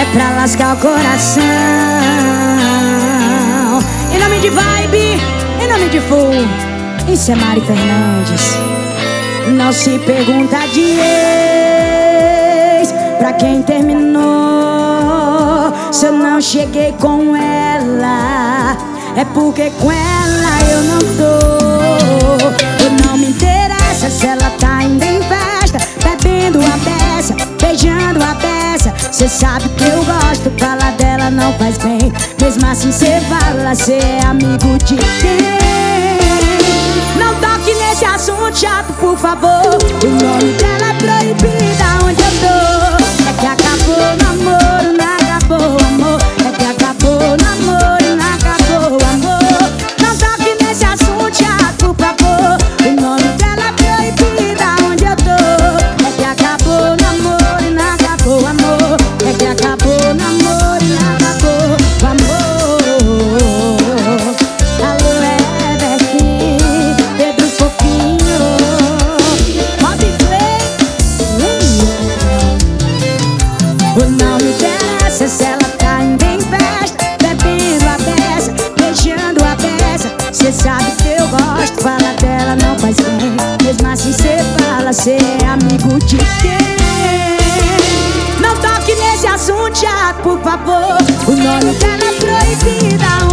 pra lascar o coração. Em nome de Vibe, em nome de Full, isso é Mari Fernandes. Não se pergunta de ex, pra quem terminou. Se eu não cheguei com ela, é porque com ela eu não tô. Eu não me interessa se ela tá indo em festa, bebendo a beça, beijando a beça. Cê sabe que eu gosto, falar dela não faz bem. Mesmo assim cê fala, cê é amigo de quem? Não toque nesse assunto chato, por favor. O nome dela é proibida onde eu tô. É que acabou o namoro, não acabou o amor. É que acabou o namoro, não acabou o amor. Não toque nesse assunto chato, por favor. O nome dela é proibida onde eu tô. É que acabou o namoro, não acabou o amor. É que acabou o namoro, não acabou o amor. Alô, Everton, Pedro Fofinho, Bob Clay. Não me interessa se ela tá indo em festa, bebendo a beça, beijando a beça. Cê sabe que eu gosto, falar dela não faz bem. Mesmo assim cê fala, cê é amigo de quem? Não toque nesse assunto chato, por favor. O nome dela é proibida